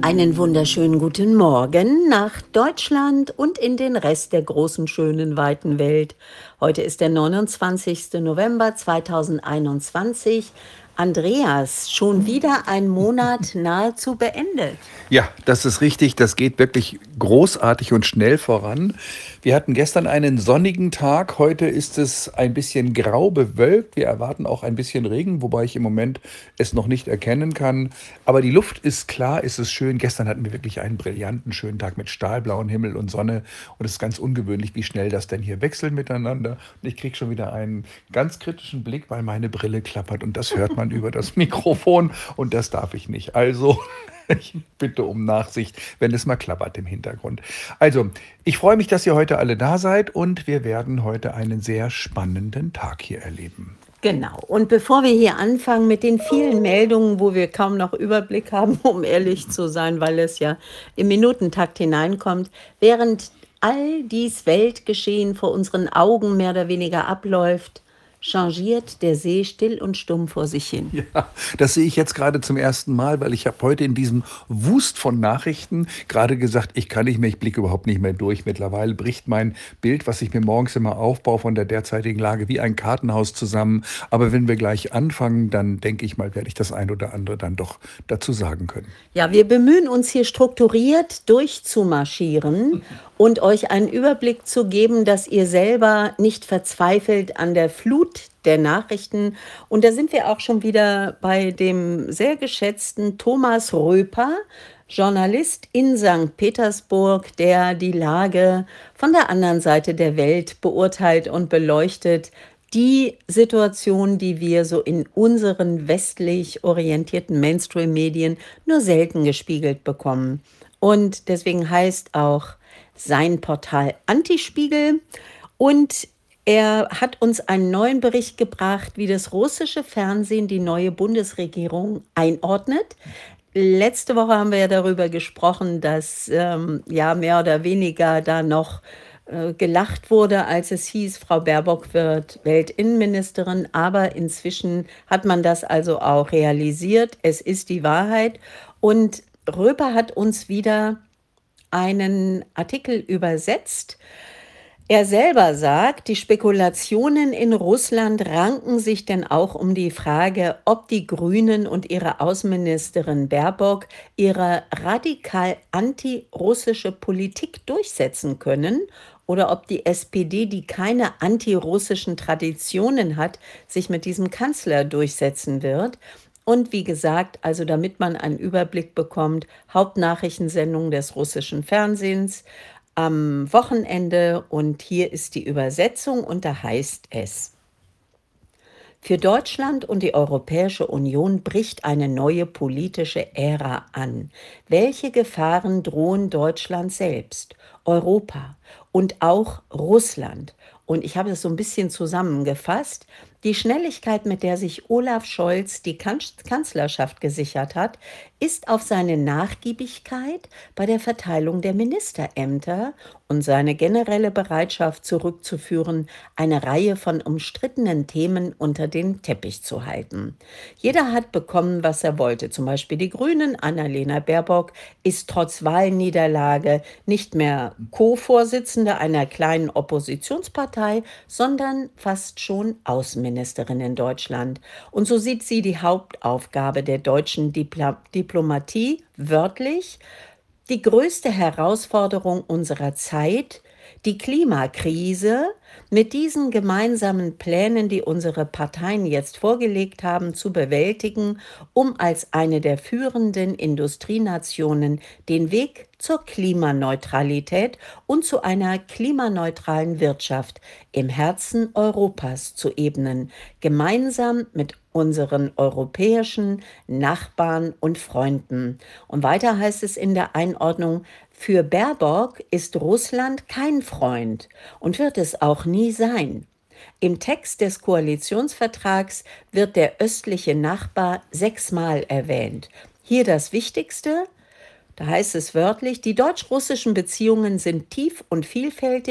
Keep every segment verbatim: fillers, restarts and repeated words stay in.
Einen wunderschönen guten Morgen nach Deutschland und in den Rest der großen, schönen, weiten Welt. Heute ist der neunundzwanzigster November zweitausendeinundzwanzig. Andreas, schon wieder ein Monat nahezu beendet. Ja, das ist richtig. Das geht wirklich großartig und schnell voran. Wir hatten gestern einen sonnigen Tag. Heute ist es ein bisschen grau bewölkt. Wir erwarten auch ein bisschen Regen, wobei ich im Moment es noch nicht erkennen kann. Aber die Luft ist klar, es ist schön. Gestern hatten wir wirklich einen brillanten, schönen Tag mit stahlblauem Himmel und Sonne. Und es ist ganz ungewöhnlich, wie schnell das denn hier wechselt miteinander. Und ich kriege schon wieder einen ganz kritischen Blick, weil meine Brille klappert. Und das hört man über das Mikrofon. Und das darf ich nicht. Also ich bitte um Nachsicht, wenn es mal klappert im Hintergrund. Also, ich freue mich, dass ihr heute alle da seid und wir werden heute einen sehr spannenden Tag hier erleben. Genau. Und bevor wir hier anfangen mit den vielen Meldungen, wo wir kaum noch Überblick haben, um ehrlich zu sein, weil es ja im Minutentakt hineinkommt, während all dies Weltgeschehen vor unseren Augen mehr oder weniger abläuft, changiert der See still und stumm vor sich hin. Ja, das sehe ich jetzt gerade zum ersten Mal, weil ich habe heute in diesem Wust von Nachrichten gerade gesagt, ich kann nicht mehr, ich blicke überhaupt nicht mehr durch. Mittlerweile bricht mein Bild, was ich mir morgens immer aufbaue von der derzeitigen Lage, wie ein Kartenhaus zusammen. Aber wenn wir gleich anfangen, dann denke ich mal, werde ich das ein oder andere dann doch dazu sagen können. Ja, wir bemühen uns hier strukturiert durchzumarschieren und euch einen Überblick zu geben, dass ihr selber nicht verzweifelt an der Flut der Nachrichten. Und da sind wir auch schon wieder bei dem sehr geschätzten Thomas Röper, Journalist in Sankt Petersburg, der die Lage von der anderen Seite der Welt beurteilt und beleuchtet. Die Situation, die wir so in unseren westlich orientierten Mainstream-Medien nur selten gespiegelt bekommen. Und deswegen heißt auch sein Portal Antispiegel. Und er hat uns einen neuen Bericht gebracht, wie das russische Fernsehen die neue Bundesregierung einordnet. Letzte Woche haben wir ja darüber gesprochen, dass ähm, ja mehr oder weniger da noch äh, gelacht wurde, als es hieß, Frau Baerbock wird Weltinnenministerin. Aber inzwischen hat man das also auch realisiert. Es ist die Wahrheit. Und Röper hat uns wieder einen Artikel übersetzt. Er selber sagt, die Spekulationen in Russland ranken sich denn auch um die Frage, ob die Grünen und ihre Außenministerin Baerbock ihre radikal antirussische Politik durchsetzen können oder ob die S P D, die keine antirussischen Traditionen hat, sich mit diesem Kanzler durchsetzen wird. Und wie gesagt, also damit man einen Überblick bekommt, Hauptnachrichtensendung des russischen Fernsehens am Wochenende und hier ist die Übersetzung und da heißt es: Für Deutschland und die Europäische Union bricht eine neue politische Ära an. Welche Gefahren drohen Deutschland selbst, Europa und auch Russland? Und ich habe das so ein bisschen zusammengefasst. Die Schnelligkeit, mit der sich Olaf Scholz die Kanzlerschaft gesichert hat, ist auf seine Nachgiebigkeit bei der Verteilung der Ministerämter und seine generelle Bereitschaft zurückzuführen, eine Reihe von umstrittenen Themen unter den Teppich zu halten. Jeder hat bekommen, was er wollte. Zum Beispiel die Grünen. Annalena Baerbock ist trotz Wahlniederlage nicht mehr Co-Vorsitzende einer kleinen Oppositionspartei, sondern fast schon Außenministerin in Deutschland. Und so sieht sie die Hauptaufgabe der deutschen Dipl- Diplomatie wörtlich: die größte Herausforderung unserer Zeit, die Klimakrise, mit diesen gemeinsamen Plänen, die unsere Parteien jetzt vorgelegt haben, zu bewältigen, um als eine der führenden Industrienationen den Weg zur Klimaneutralität und zu einer klimaneutralen Wirtschaft im Herzen Europas zu ebnen, gemeinsam mit unseren europäischen Nachbarn und Freunden. Und weiter heißt es in der Einordnung: Für Baerbock ist Russland kein Freund und wird es auch nie sein. Im Text des Koalitionsvertrags wird der östliche Nachbar sechsmal erwähnt. Hier das Wichtigste: Da heißt es wörtlich, die deutsch-russischen Beziehungen sind tief und vielfältig.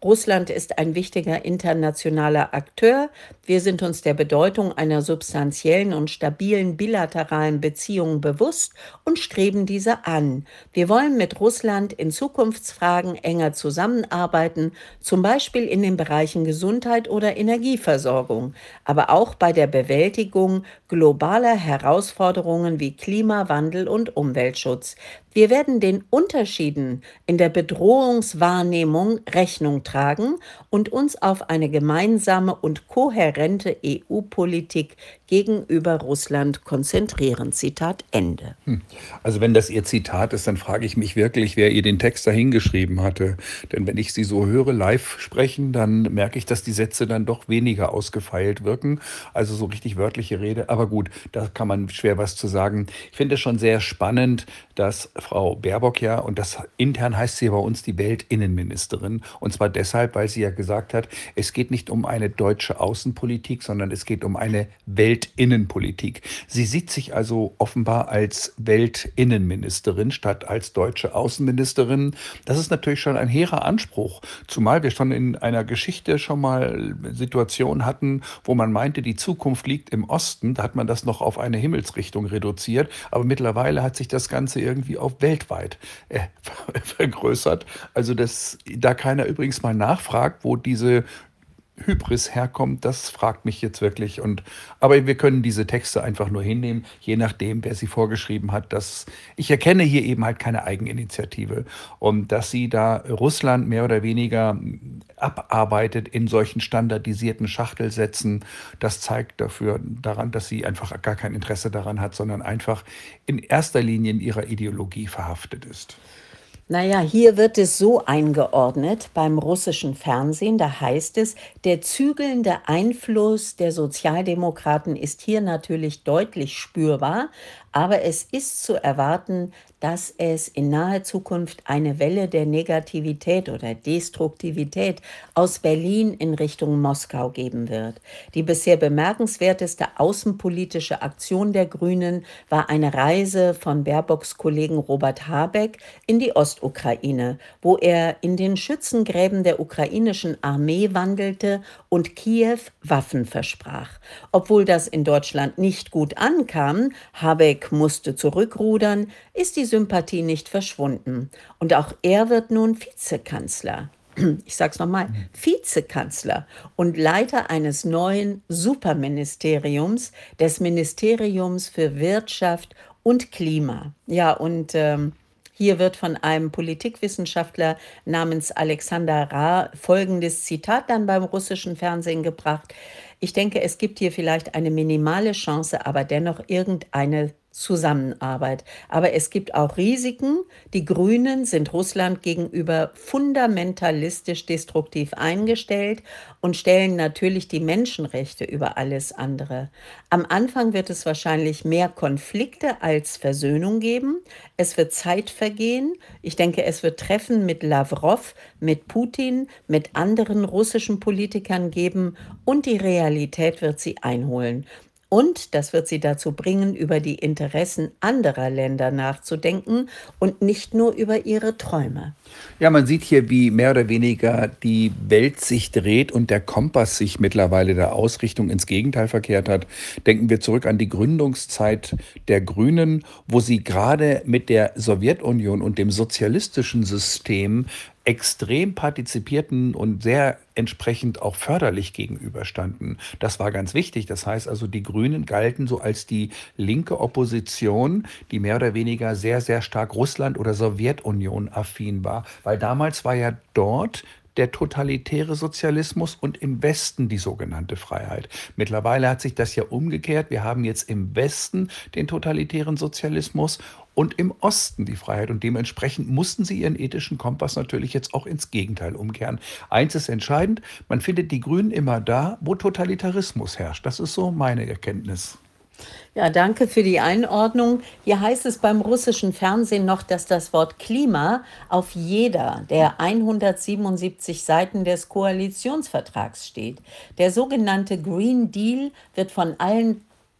Russland ist ein wichtiger internationaler Akteur. Wir sind uns der Bedeutung einer substanziellen und stabilen bilateralen Beziehung bewusst und streben diese an. Wir wollen mit Russland in Zukunftsfragen enger zusammenarbeiten, zum Beispiel in den Bereichen Gesundheit oder Energieversorgung, aber auch bei der Bewältigung globaler Herausforderungen wie Klimawandel und Umweltschutz. Wir werden den Unterschieden in der Bedrohungswahrnehmung Rechnung tragen und uns auf eine gemeinsame und kohärente E U-Politik gegenüber Russland konzentrieren. Zitat Ende. Hm. Also wenn das Ihr Zitat ist, dann frage ich mich wirklich, wer ihr den Text dahingeschrieben hatte. Denn wenn ich Sie so höre live sprechen, dann merke ich, dass die Sätze dann doch weniger ausgefeilt wirken. Also so richtig wörtliche Rede. Aber gut, da kann man schwer was zu sagen. Ich finde es schon sehr spannend, dass Frau Baerbock ja, und das intern heißt sie bei uns die Weltinnenministerin, und zwar deshalb, weil sie ja gesagt hat, es geht nicht um eine deutsche Außenpolitik, sondern es geht um eine Weltinnenpolitik. Sie sieht sich also offenbar als Weltinnenministerin statt als deutsche Außenministerin. Das ist natürlich schon ein hehrer Anspruch, zumal wir schon in einer Geschichte schon mal Situationen hatten, wo man meinte, die Zukunft liegt im Osten. Da hat man das noch auf eine Himmelsrichtung reduziert, aber mittlerweile hat sich das Ganze irgendwie auf weltweit äh, vergrößert. Also dass da keiner übrigens mal nachfragt, wo diese Hybris herkommt, das fragt mich jetzt wirklich. Und, aber wir können diese Texte einfach nur hinnehmen, je nachdem, wer sie vorgeschrieben hat. Dass, ich erkenne hier eben halt keine Eigeninitiative. Und dass sie da Russland mehr oder weniger abarbeitet in solchen standardisierten Schachtelsätzen, das zeigt dafür daran, dass sie einfach gar kein Interesse daran hat, sondern einfach in erster Linie in ihrer Ideologie verhaftet ist. Naja, hier wird es so eingeordnet beim russischen Fernsehen. Da heißt es, der zügelnde Einfluss der Sozialdemokraten ist hier natürlich deutlich spürbar, aber es ist zu erwarten, dass es in naher Zukunft eine Welle der Negativität oder Destruktivität aus Berlin in Richtung Moskau geben wird. Die bisher bemerkenswerteste außenpolitische Aktion der Grünen war eine Reise von Baerbocks Kollegen Robert Habeck in die Ostukraine, wo er in den Schützengräben der ukrainischen Armee wandelte und Kiew Waffen versprach. Obwohl das in Deutschland nicht gut ankam, Habeck musste zurückrudern, ist die Sympathie nicht verschwunden. Und auch er wird nun Vizekanzler. Ich sage es nochmal, Vizekanzler und Leiter eines neuen Superministeriums, des Ministeriums für Wirtschaft und Klima. Ja, und ähm, hier wird von einem Politikwissenschaftler namens Alexander Ra folgendes Zitat dann beim russischen Fernsehen gebracht. Ich denke, es gibt hier vielleicht eine minimale Chance, aber dennoch irgendeine Zusammenarbeit. Aber es gibt auch Risiken. Die Grünen sind Russland gegenüber fundamentalistisch destruktiv eingestellt und stellen natürlich die Menschenrechte über alles andere. Am Anfang wird es wahrscheinlich mehr Konflikte als Versöhnung geben. Es wird Zeit vergehen. Ich denke, es wird Treffen mit Lavrov, mit Putin, mit anderen russischen Politikern geben und die Realität wird sie einholen. Und das wird sie dazu bringen, über die Interessen anderer Länder nachzudenken und nicht nur über ihre Träume. Ja, man sieht hier, wie mehr oder weniger die Welt sich dreht und der Kompass sich mittlerweile der Ausrichtung ins Gegenteil verkehrt hat. Denken wir zurück an die Gründungszeit der Grünen, wo sie gerade mit der Sowjetunion und dem sozialistischen System extrem partizipierten und sehr entsprechend auch förderlich gegenüberstanden. Das war ganz wichtig. Das heißt also, die Grünen galten so als die linke Opposition, die mehr oder weniger sehr, sehr stark Russland- oder Sowjetunion affin war. Weil damals war ja dort der totalitäre Sozialismus und im Westen die sogenannte Freiheit. Mittlerweile hat sich das ja umgekehrt. Wir haben jetzt im Westen den totalitären Sozialismus und im Osten die Freiheit. Und dementsprechend mussten sie ihren ethischen Kompass natürlich jetzt auch ins Gegenteil umkehren. Eins ist entscheidend, man findet die Grünen immer da, wo Totalitarismus herrscht. Das ist so meine Erkenntnis. Ja, danke für die Einordnung. Hier heißt es beim russischen Fernsehen noch, dass das Wort Klima auf jeder der hundertsiebenundsiebzig Seiten des Koalitionsvertrags steht. Der sogenannte Green Deal wird von allen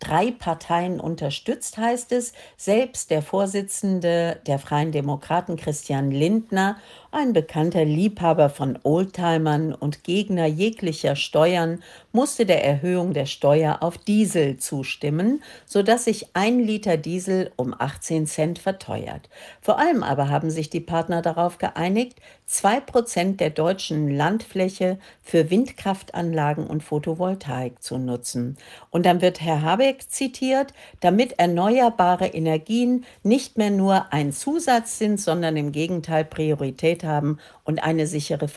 drei Parteien unterstützt, heißt es. Selbst der Vorsitzende der Freien Demokraten, Christian Lindner, ein bekannter Liebhaber von Oldtimern und Gegner jeglicher Steuern, musste der Erhöhung der Steuer auf Diesel zustimmen, sodass sich ein Liter Diesel um achtzehn Cent verteuert. Vor allem aber haben sich die Partner darauf geeinigt, zwei Prozent der deutschen Landfläche für Windkraftanlagen und Photovoltaik zu nutzen. Und dann wird Herr Habeck zitiert: damit erneuerbare Energien nicht mehr nur ein Zusatz sind, sondern im Gegenteil Priorität haben und eine sichere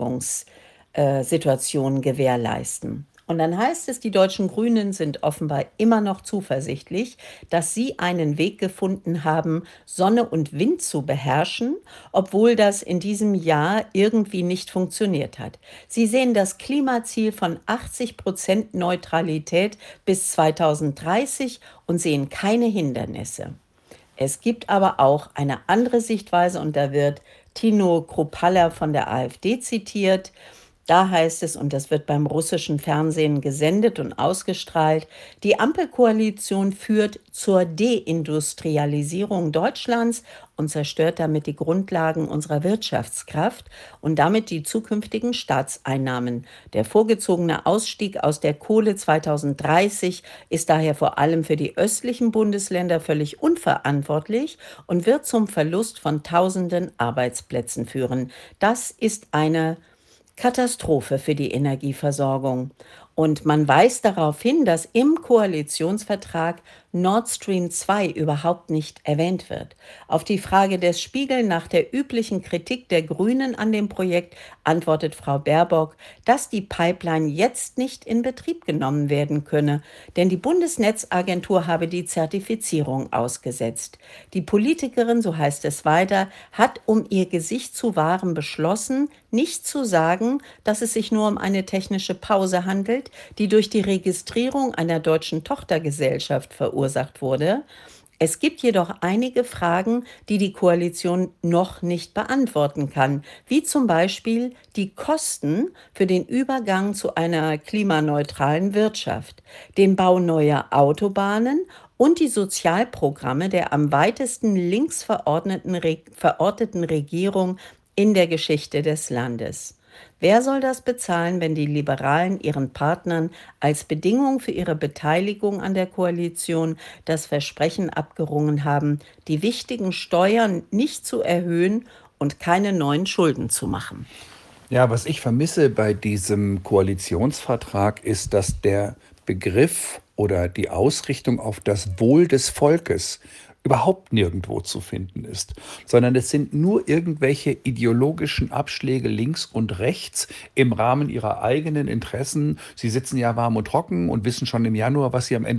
Versorgungssituation gewährleisten. Und dann heißt es, die deutschen Grünen sind offenbar immer noch zuversichtlich, dass sie einen Weg gefunden haben, Sonne und Wind zu beherrschen, obwohl das in diesem Jahr irgendwie nicht funktioniert hat. Sie sehen das Klimaziel von achtzig Prozent Neutralität bis zweitausenddreißig und sehen keine Hindernisse. Es gibt aber auch eine andere Sichtweise und da wird Tino Kruppalla von der AfD zitiert. Da heißt es, und das wird beim russischen Fernsehen gesendet und ausgestrahlt: die Ampelkoalition führt zur Deindustrialisierung Deutschlands und zerstört damit die Grundlagen unserer Wirtschaftskraft und damit die zukünftigen Staatseinnahmen. Der vorgezogene Ausstieg aus der Kohle zweitausenddreißig ist daher vor allem für die östlichen Bundesländer völlig unverantwortlich und wird zum Verlust von tausenden Arbeitsplätzen führen. Das ist eine Katastrophe für die Energieversorgung. Und man weist darauf hin, dass im Koalitionsvertrag Nord Stream zwei überhaupt nicht erwähnt wird. Auf die Frage des Spiegel nach der üblichen Kritik der Grünen an dem Projekt antwortet Frau Baerbock, dass die Pipeline jetzt nicht in Betrieb genommen werden könne, denn die Bundesnetzagentur habe die Zertifizierung ausgesetzt. Die Politikerin, so heißt es weiter, hat, um ihr Gesicht zu wahren, beschlossen, nicht zu sagen, dass es sich nur um eine technische Pause handelt, die durch die Registrierung einer deutschen Tochtergesellschaft verursacht wurde. Es gibt jedoch einige Fragen, die die Koalition noch nicht beantworten kann, wie zum Beispiel die Kosten für den Übergang zu einer klimaneutralen Wirtschaft, den Bau neuer Autobahnen und die Sozialprogramme der am weitesten links verordneten, Re- verorteten Regierung in der Geschichte des Landes. Wer soll das bezahlen, wenn die Liberalen ihren Partnern als Bedingung für ihre Beteiligung an der Koalition das Versprechen abgerungen haben, die wichtigen Steuern nicht zu erhöhen und keine neuen Schulden zu machen? Ja, was ich vermisse bei diesem Koalitionsvertrag ist, dass der Begriff oder die Ausrichtung auf das Wohl des Volkes überhaupt nirgendwo zu finden ist, sondern es sind nur irgendwelche ideologischen Abschläge links und rechts im Rahmen ihrer eigenen Interessen. Sie sitzen ja warm und trocken und wissen schon im Januar, was sie am Ende